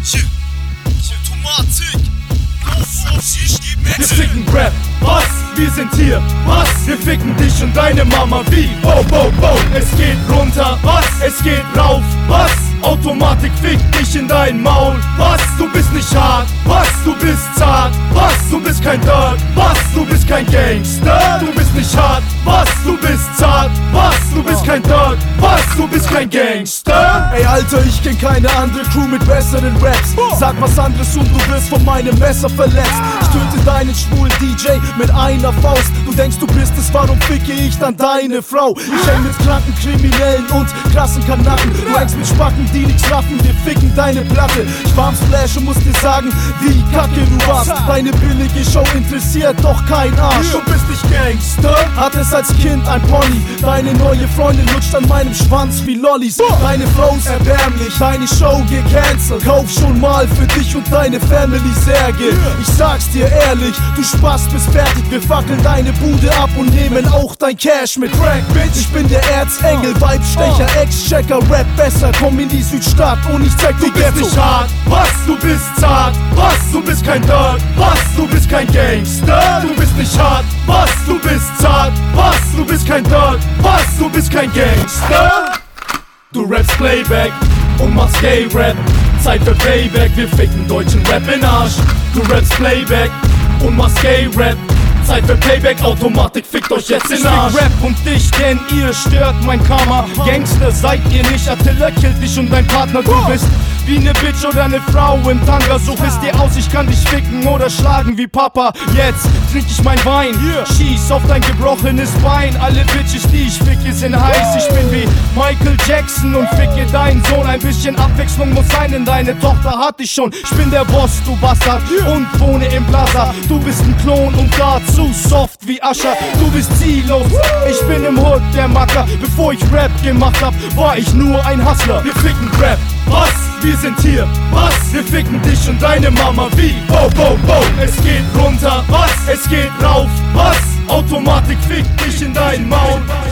Wir ficken Rap, was? Wir sind hier, was? Wir ficken dich und deine Mama, wie? Bo, bo, bo. Es geht runter, was? Es geht rauf, was? Automatik fickt dich in dein Maul, was? Du bist nicht hart, was? Du bist zart, was? Du bist kein Dirt, was? Du bist kein Gangster. Du bist nicht hart, was? Du bist zart, was? Du bist kein Dirt, was? Du bist kein Gangster. Ey Alter, ich kenn keine andere Crew mit besseren Raps. Sag was anderes und du wirst von meinem Messer verletzt. Ich töte deinen schwulen DJ mit einer Faust. Du denkst du bist es, warum ficke ich dann deine Frau? Ich häng mit kranken Kriminellen und krassen Kanacken. Du hängst mit Spacken, die nix raffen, wir ficken deine Platte. Ich war am Splash und muss dir sagen, wie kacke du warst. Deine billige Show interessiert doch kein Arsch. Du bist nicht Gangster, hattest als Kind ein Pony. Deine neue Freundin lutscht an meinem Schwanz wie Lollis. Deine Frau ist erbärmlich, deine Show gecancelt. Kauf schon mal für dich und deine Family Särge. Ich sag's dir ehrlich, du Spaß bist fertig. Wir fackeln deine Bude ab und nehmen auch dein Cash mit. Crack, Bitch, ich bin der Erzengel, Weibstecher, Ex-Checker, Rap besser. Komm in die Südstadt und ich zeig dir Ghetto. Du bist nicht hart, was? Du bist zart, was? Du bist kein Dirt, was? Du bist kein Gangster. Du bist nicht hart, was? Du bist zart, was? Du bist kein Dirt, was? Du bist kein Gangster. Du rappst Playback und machst Gay-Rap. Zeit für Payback, wir ficken deutschen Rap in Arsch. Du rappst Playback und machst Gay-Rap. Zeit für Payback, Automatik fickt euch jetzt in Arsch. Ich fick Rap und dich, denn ihr stört mein Karma. Gangster seid ihr nicht, Attila killt dich und dein Partner. Du bist wie ne Bitch oder ne Frau im Tanga. Such es dir aus, ich kann dich ficken oder schlagen wie Papa. Jetzt trink ich mein Wein, schieß auf dein gebrochenes Bein. Alle Bitches, die ich ficke, sind heiß. Ich bin wie Michael Jackson und ficke deinen Sohn. Ein bisschen Abwechslung muss sein, denn deine Tochter hatte ich schon. Ich bin der Boss, du Bastard, und wohne im Plaza. Du bist ein Klon und dazu soft wie Ascher. Du bist ziellos, ich bin im Hood der Macker. Bevor ich Rap gemacht hab, war ich nur ein Hustler. Wir ficken Rap, was? Wir sind hier, was? Wir ficken dich und deine Mama, wie? Bo, bo, bo. Es geht runter, was? Es geht rauf, was? Automatik fickt dich in dein Maul.